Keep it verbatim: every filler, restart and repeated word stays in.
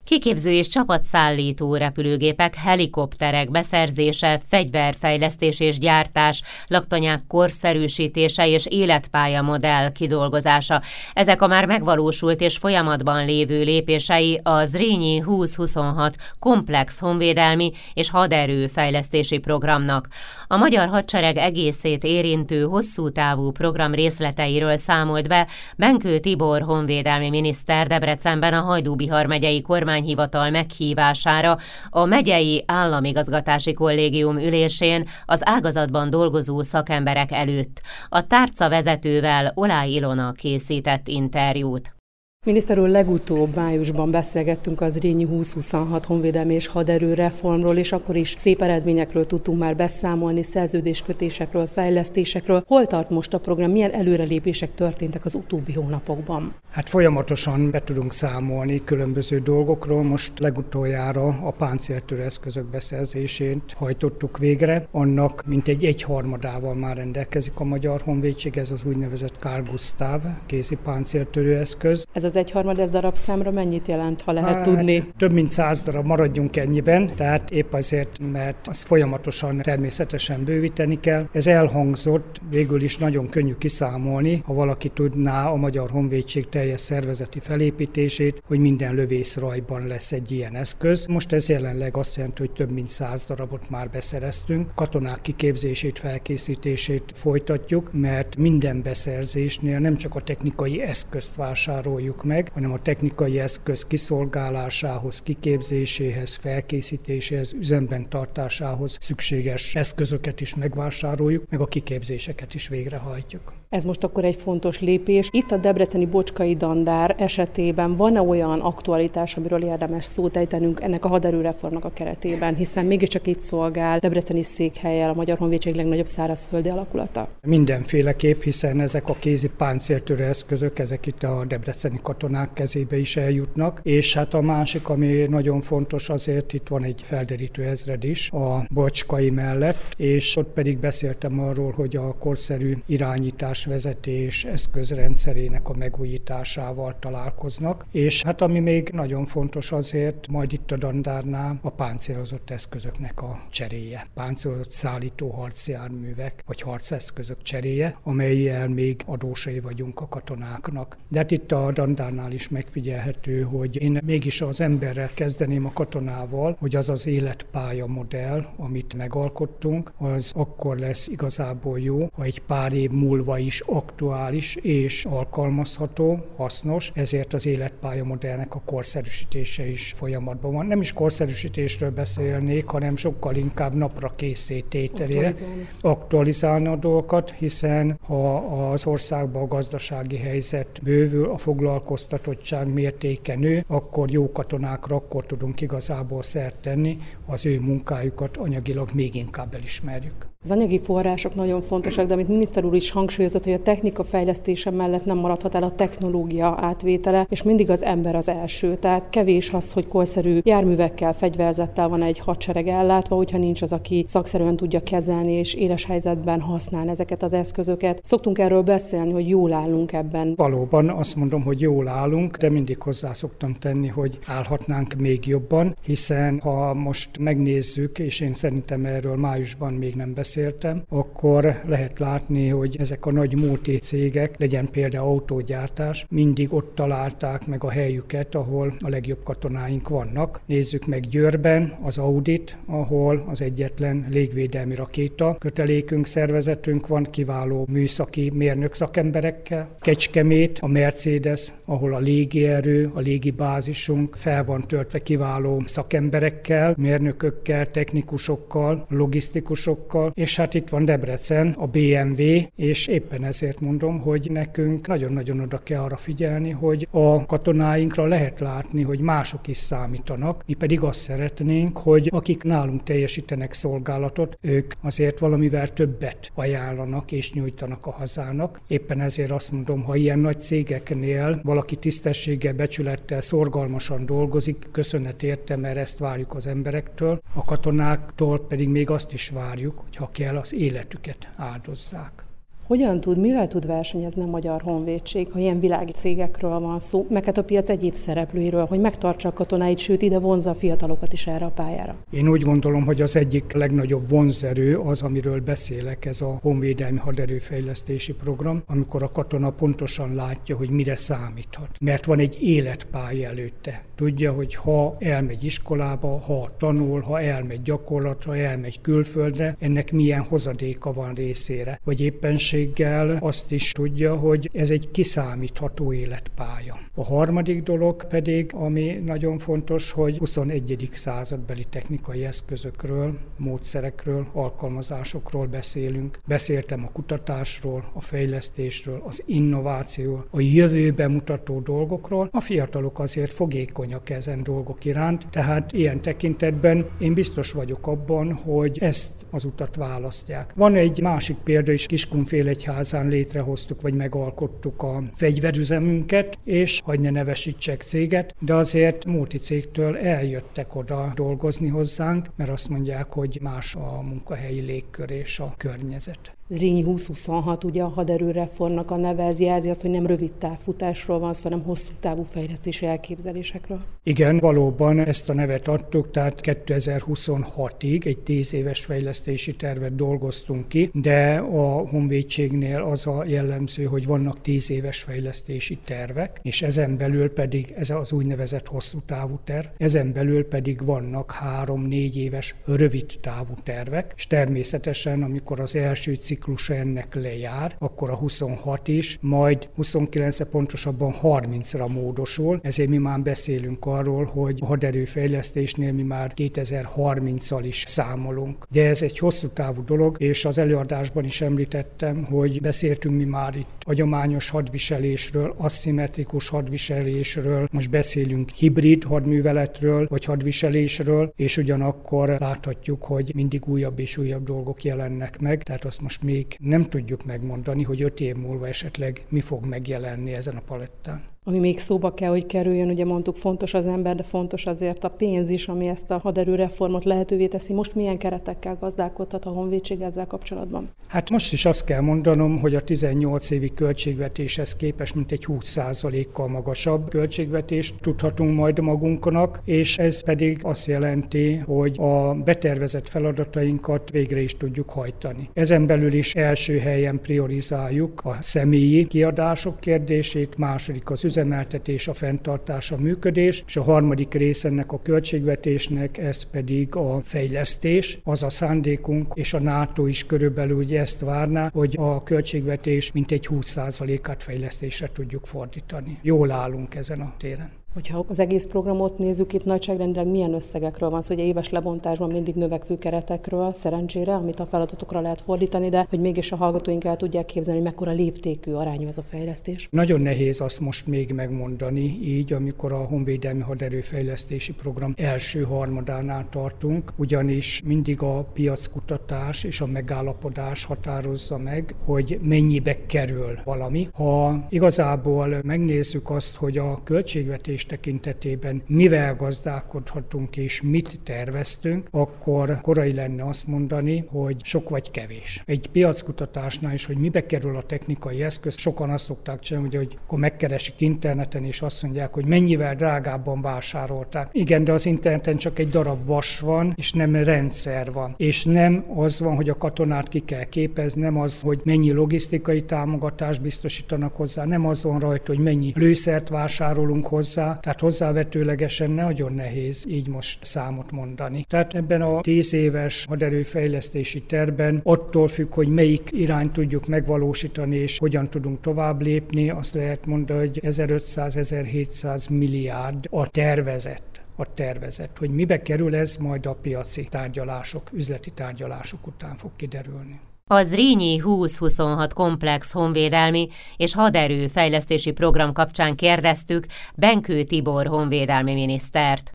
Kiképző és csapatszállító repülőgépek, helikopterek beszerzése, fegyverfejlesztés és gyártás, laktanyák korszerűsítése és életpályamodell kidolgozása. Ezek a már megvalósult és folyamatban lévő lépései a Zrínyi húsz-huszonhat komplex honvédelmi és haderőfejlesztési programnak. A magyar hadsereg egészét érintő hosszú távú program részleteiről számolt be Benkő Tibor honvédelmi miniszter Debrecenben a Hajdú-Bihar megyei kormányhivatal meghívására a megyei államigazgatási kollégium ülésén az ágazatban dolgozó szakemberek előtt. A tárca vezetővel Oláh Ilona készített interjút. Miniszter úr, legutóbb májusban beszélgettünk az Zrínyi húsz-huszonhat honvédelmi és haderő reformról, és akkor is szép eredményekről tudtunk már beszámolni, szerződéskötésekről, fejlesztésekről. Hol tart most a program, milyen előrelépések történtek az utóbbi hónapokban? Hát folyamatosan be tudunk számolni különböző dolgokról. Most legutoljára a páncéltörő eszközök beszerzését hajtottuk végre. Annak mintegy egyharmadával már rendelkezik a Magyar Honvédség, ez az úgynevezett Carl Gustaf kézi páncéltörő eszköz. Ez az egyharmad, ez darabszámra mennyit jelent, ha lehet hát, tudni? Több mint száz darab, maradjunk ennyiben, tehát épp azért, mert azt folyamatosan természetesen bővíteni kell. Ez elhangzott, végül is nagyon könnyű kiszámolni, ha valaki tudná a Magyar Honvédség teljes szervezeti felépítését, hogy minden lövészrajban lesz egy ilyen eszköz. Most ez jelenleg azt jelenti, hogy több mint száz darabot már beszereztünk. Katonák kiképzését, felkészítését folytatjuk, mert minden beszerzésnél nem csak a technikai eszközt vásároljuk meg, hanem a technikai eszköz kiszolgálásához, kiképzéséhez, felkészítéséhez, üzemben tartásához szükséges eszközöket is megvásároljuk, meg a kiképzéseket is végrehajtjuk. Ez most akkor egy fontos lépés. Itt a debreceni Bocskai Dandár esetében van-e olyan aktualitás, amiről érdemes szót ejtenünk ennek a haderőreformnak a keretében, hiszen mégiscsak itt szolgál debreceni székhellyel a Magyar Honvédség legnagyobb szárazföldi alakulata? Mindenféleképp, hiszen ezek a kézi páncéltörő eszközök, ezek itt a debreceni katonák kezébe is eljutnak, és hát a másik, ami nagyon fontos, azért itt van egy felderítő ezred is a Bocskai mellett, és ott pedig beszéltem arról, hogy a korszerű irányítás vezetés eszközrendszerének a megújításával találkoznak, és hát ami még nagyon fontos azért, majd itt a Dandárnál a páncélozott eszközöknek a cseréje. Páncélozott szállító harcjárművek, vagy harceszközök cseréje, amellyel még adósai vagyunk a katonáknak. De hát itt a Dandárnál is megfigyelhető, hogy én mégis az emberrel kezdeném, a katonával, hogy az az életpálya modell, amit megalkottunk, az akkor lesz igazából jó, ha egy pár év múlva is aktuális és alkalmazható, hasznos, ezért az életpálya modellnek a korszerűsítése is folyamatban van. Nem is korszerűsítésről beszélnék, hanem sokkal inkább napra készé tételére aktualizálni. aktualizálni a dolgokat, hiszen ha az országban a gazdasági helyzet bővül, a foglalkoztatottság mértéke nő, akkor jó katonákra akkor tudunk igazából szert tenni, ha az ő munkájukat anyagilag még inkább elismerjük. Az anyagi források nagyon fontosak, de amit miniszter úr is hangsúlyozott, hogy a technika fejlesztése mellett nem maradhat el a technológia átvétele, és mindig az ember az első. Tehát kevés az, hogy korszerű járművekkel, fegyverzettel van egy hadsereg ellátva, hogyha nincs az, aki szakszerűen tudja kezelni és éles helyzetben használni ezeket az eszközöket. Szoktunk erről beszélni, hogy jól állunk ebben. Valóban azt mondom, hogy jól állunk, de mindig hozzá szoktam tenni, hogy állhatnánk még jobban, hiszen ha most megnézzük, és én szerintem erről májusban még nem beszéltem, beszéltem, akkor lehet látni, hogy ezek a nagy multi cégek, legyen például autógyártás, mindig ott találták meg a helyüket, ahol a legjobb katonáink vannak. Nézzük meg Győrben az Audit, ahol az egyetlen légvédelmi rakéta kötelékünk, szervezetünk van, kiváló műszaki mérnök szakemberekkel. Kecskemét, a Mercedes, ahol a légierő, a légibázisunk fel van töltve kiváló szakemberekkel, mérnökökkel, technikusokkal, logisztikusokkal, és hát itt van Debrecen, a bé em vé, és éppen ezért mondom, hogy nekünk nagyon-nagyon oda kell arra figyelni, hogy a katonáinkra lehet látni, hogy mások is számítanak, mi pedig azt szeretnénk, hogy akik nálunk teljesítenek szolgálatot, ők azért valamivel többet ajánlanak és nyújtanak a hazának. Éppen ezért azt mondom, ha ilyen nagy cégeknél valaki tisztességgel, becsülettel, szorgalmasan dolgozik, köszönet érte, mert ezt várjuk az emberektől, a katonáktól pedig még azt is várjuk, hogy ha kell, az életüket áldozzák. Hogyan tud, mivel tud versenyezni a Magyar Honvédség, ha ilyen világi cégekről van szó, meg hát a piac egyéb szereplőiről, hogy megtartsa a katonáit, sőt ide vonzza a fiatalokat is erre a pályára? Én úgy gondolom, hogy az egyik legnagyobb vonzerő az, amiről beszélek, ez a honvédelmi haderőfejlesztési program, amikor a katona pontosan látja, hogy mire számíthat. Mert van egy életpálya előtte. Tudja, hogy ha elmegy iskolába, ha tanul, ha elmegy gyakorlatra, elmegy külföldre, ennek milyen hozadéka van részére. Vagy éppenséggel azt is tudja, hogy ez egy kiszámítható életpálya. A harmadik dolog pedig, ami nagyon fontos, hogy huszonegyedik századbeli technikai eszközökről, módszerekről, alkalmazásokról beszélünk. Beszéltem a kutatásról, a fejlesztésről, az innovációról, a jövőbe mutató dolgokról. A fiatalok azért fogékonyak ezen dolgok iránt, tehát ilyen tekintetben én biztos vagyok abban, hogy ezt az utat választják. Van egy másik példa is, Kiskunfélegyházán létrehoztuk, vagy megalkottuk a fegyverüzemünket, és hagy ne nevesítsek céget, de azért multicégtől eljöttek oda dolgozni hozzánk, mert azt mondják, hogy más a munkahelyi légkör és a környezet. Zrínyi húsz-huszonhat, ugye a haderőreformnak a neve, ez jelzi azt, hogy nem rövid távfutásról van szó, hanem hosszú távú fejlesztési elképzelésekről. Igen, valóban ezt a nevet adtuk, tehát kétezer-huszonhatig egy tíz éves fejlesztési tervet dolgoztunk ki, de a honvédségnél az a jellemző, hogy vannak tíz éves fejlesztési tervek, és ezen belül pedig ez az úgynevezett hosszú távú terv, ezen belül pedig vannak három-négy éves rövid távú tervek, és természetesen, amikor az első ciklusa ennek lejár, akkor a huszonhat is, majd huszonkilencre pontosabban harmincra módosul, ezért mi már beszélünk arról, hogy a haderőfejlesztésnél mi már kétezer-harminccal is számolunk. De ez egy hosszú távú dolog, és az előadásban is említettem, hogy beszéltünk mi már itt hagyományos hadviselésről, aszimmetrikus hadviselésről, most beszélünk hibrid hadműveletről, vagy hadviselésről, és ugyanakkor láthatjuk, hogy mindig újabb és újabb dolgok jelennek meg, tehát azt most még nem tudjuk megmondani, hogy öt év múlva esetleg mi fog megjelenni ezen a palettán. Ami még szóba kell, hogy kerüljön, ugye mondtuk, fontos az ember, de fontos azért a pénz is, ami ezt a haderőreformot lehetővé teszi. Most milyen keretekkel gazdálkodhat a honvédség ezzel kapcsolatban? Hát most is azt kell mondanom, hogy a tizennyolc évi költségvetéshez képest mintegy húsz százalékkal magasabb költségvetést tudhatunk majd magunknak, és ez pedig azt jelenti, hogy a betervezett feladatainkat végre is tudjuk hajtani. Ezen belül is első helyen priorizáljuk a személyi kiadások kérdését, második az üzemeltetés, a fenntartás, a működés, és a harmadik rész ennek a költségvetésnek, ez pedig a fejlesztés, az a szándékunk, és a NATO is körülbelül ugye ezt várná, hogy a költségvetés mintegy húsz százalékát fejlesztésre tudjuk fordítani. Jól állunk ezen a téren. Hogyha az egész programot nézzük, itt nagyságrendileg milyen összegekről van szó, hogy éves lebontásban mindig növekvő keretekről, szerencsére, amit a feladatokra lehet fordítani, de hogy mégis a hallgatóink el tudják képzelni, hogy mekkora léptékű, arányú ez a fejlesztés. Nagyon nehéz azt most még megmondani, így, amikor a honvédelmi haderőfejlesztési program első harmadánál tartunk, ugyanis mindig a piackutatás és a megállapodás határozza meg, hogy mennyibe kerül valami. Ha igazából megnézzük azt, hogy a költségvetés tekintetében mivel gazdálkodhatunk és mit terveztünk, akkor korai lenne azt mondani, hogy sok vagy kevés. Egy piackutatásnál is, hogy mibe kerül a technikai eszköz, sokan azt szokták csinálni, hogy akkor megkeresik interneten, és azt mondják, hogy mennyivel drágábban vásárolták. Igen, de az interneten csak egy darab vas van, és nem rendszer van. És nem az van, hogy a katonát ki kell képezni, nem az, hogy mennyi logisztikai támogatást biztosítanak hozzá, nem az van rajta, hogy mennyi lőszert vásárolunk hozzá, tehát hozzávetőlegesen nagyon nehéz így most számot mondani. Tehát ebben a tíz éves haderőfejlesztési tervben attól függ, hogy melyik irányt tudjuk megvalósítani, és hogyan tudunk tovább lépni, azt lehet mondani, hogy ezerötszáz-ezerhétszáz milliárd a tervezett. a tervezet. Hogy mibe kerül ez, majd a piaci tárgyalások, üzleti tárgyalások után fog kiderülni. A Zrínyi húsz-huszonhat komplex honvédelmi és haderő fejlesztési program kapcsán kérdeztük Benkő Tibor honvédelmi minisztert.